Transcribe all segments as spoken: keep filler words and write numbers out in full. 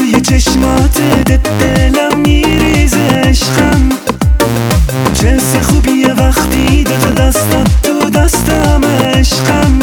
توی چشماتت دلم میریزه عشقم. چه خوبیه وقتی دوتا دستات تو دستم عشقم.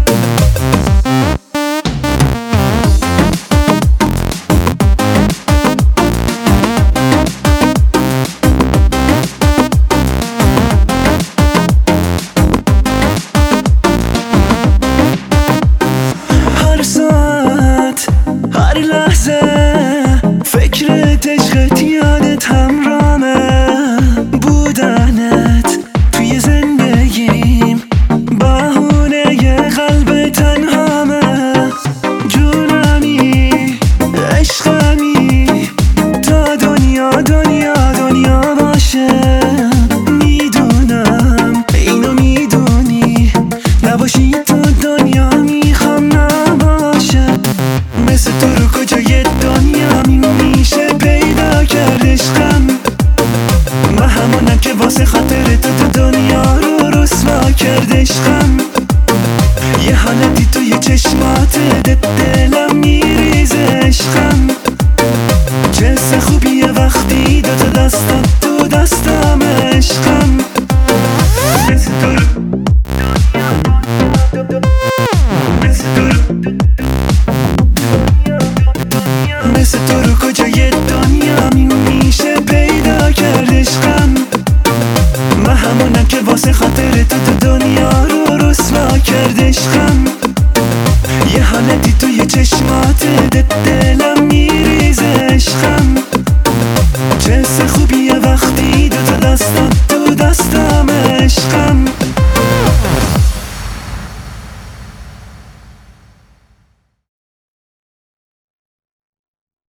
هر ساعت هر لحظه فکرت عشقت یادت همرامه. بودنت توی زندگیم بهونه ی قلب تنهامه. جونمی عشقمی تا دنیا دنیا دنیا باشه. میدونم اینو میدونی نباشی تو دنیا میخوام نباشه. مثل تو رو کجای دنیا میشه پیدا کرد عشقم. من همونم که واسه خاطر تو تو دنیا رو رسوا کرد عشقم. یه حالتی توی چشماتت دلم میریزه عشقم. چه خوبیه وقتی دوتا دستات تو دستم عشقم. مثل تو رو مثل تو رو کجای دنیا میشه پیدا کرد عشقم. من همونم که واسه خاطر تو تو دنیا رو رسوا کرد عشقم. یه حالتی توی چشماتت